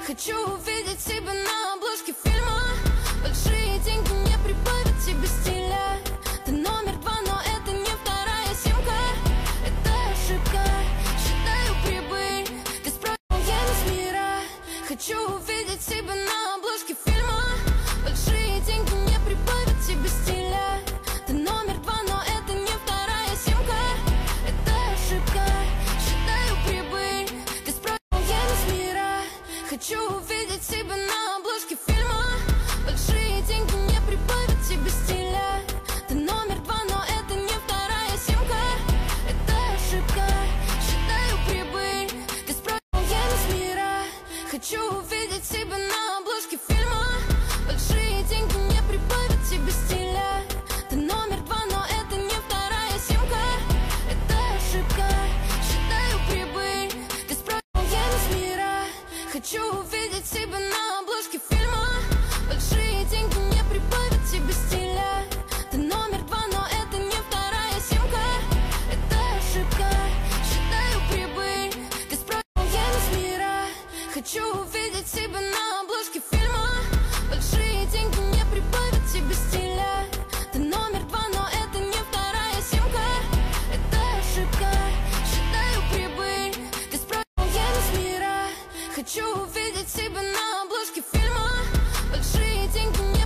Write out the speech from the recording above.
Хочу увидеть себя на обложке фильма. Большие деньги не прибавят тебе стиля. Ты номер 2, но это не вторая симка. Это ошибка, считаю прибыль. Ты спросил, я не с мира. Хочу увидеть себя на обложке фильма. Большие деньги не прибавят тебе стиля. Ты номер 2, но это не вторая симка. Это ошибка, считаю прибыль. Ты спросил, я не с мира. Хочу увидеть себя на обложке фильма. Большие деньги не прибавят тебе стиля. Ты номер 2, но это не вторая симка. Это ошибка, считаю прибыль. Ты спросил, я не с мира. Хочу увидеть себя на обложке фильма. Большие деньги не прибавят тебе стиля. Ты номер 2, но это не вторая симка. Это ошибка, считаю прибыль. Ты спросил, я не с мира. Хочу увидеть себя на